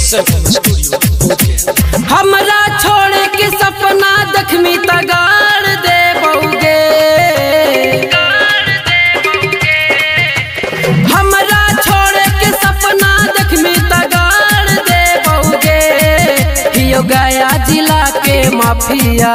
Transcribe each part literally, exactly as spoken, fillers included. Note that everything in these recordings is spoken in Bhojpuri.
हमरा छोड़ के सपना देखमी तगाड़ दे बउगे। हमरा छोड़ के सपना देखमी तगाड़ दे बउगे। हियो गया जिला के माफिया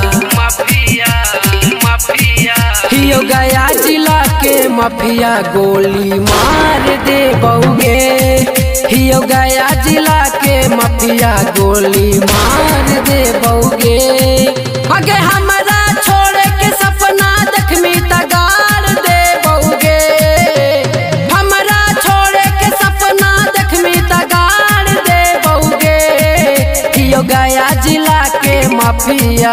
हियो गया जिला के माफिया गोली मार दे बउगे। हियो गया जिला के माफिया गोली मार दे बउगे। अगे हमरा छोड़ के सपना देखमी तगाड़ दे बउगे। हमरा छोड़ के सपना देखमी तगाड़ दे बउगे। हियो गया जिला के माफिया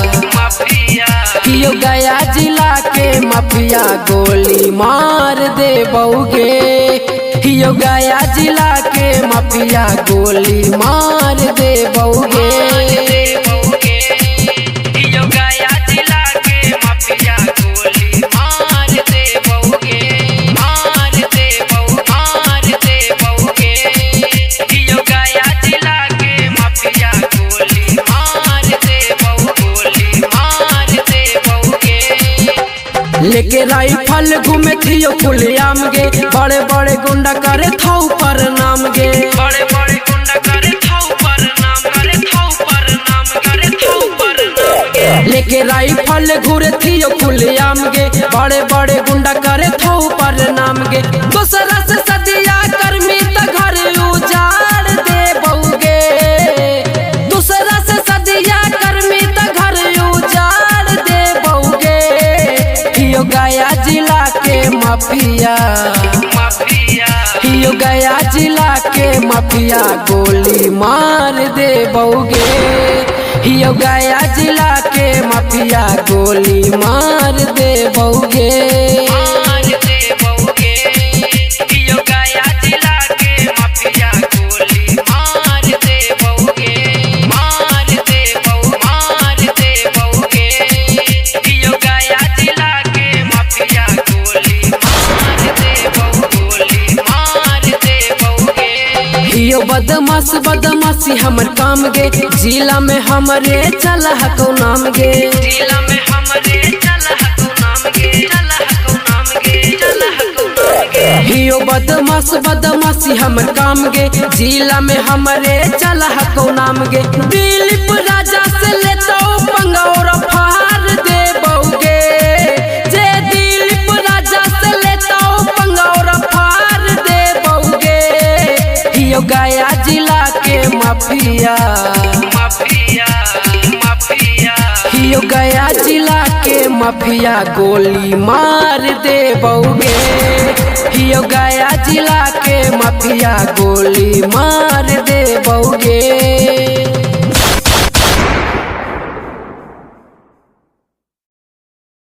हियो गया जिला के माफिया गोली मार दे बउगे। हियो गया जिला के माफिया गोली मार दे बउगे। हियो गया जिला के माफिया गोली मार दे बउगे। मार दे बउ मार दे बउगे। हियो गया जिला के माफिया गोली मार दे बउ गोली मार दे बउगे। लेके राइफल घूमे थियो खुलेआम गे। बड़े बड़े गुंडा करे थाउ पर नाम गे। बड़े बड़े गुंडा करे थाउ पर नाम करे थाउ पर नाम करे थाउ पर नाम गे। लेके राइफल घूरे थियो खुलेआम गे। बड़े बड़े गुंडा करे थाउ पर नाम गे। दूसरा से सदिया करमी त घर उजाड़ दे बउगे। दूसरा से सदिया करमी त घर उजाड़ दे बउगे। हियो गया जिला के माफिया हियो गया जिला के माफिया गोली मार दे बउगे। हियो गया जिला के माफिया गोली मार दे बउगे। मार दे बउगे। हियो गया जिला के माफिया गोली मार दे बउगे। मार दे बउ मार दे बउगे। हियो गया जिला के माफिया गोली मार दे बउ गोली मार दे बउगे। हियो बदमाश बदमाशी हमर काम गे। जिला में हमरे चला हको नाम गे। जिला में हमरे चला हको नाम गे। चला हको नाम गे। चला हको नाम गे। हियो बदमाश बदमाशी हमर काम गे। जिला में हमरे चला हको नाम गे। दिलीप राजा से लेतो पंगौर फार दे बउगे। जे दिलीप राजा से लेतो पंगौर फार दे बउगे। हियो गया जिला के माफिया हियो गया जिला के माफिया गोली मार दे बउगे। हियो गया जिला के माफिया गोली मार दे बउगे।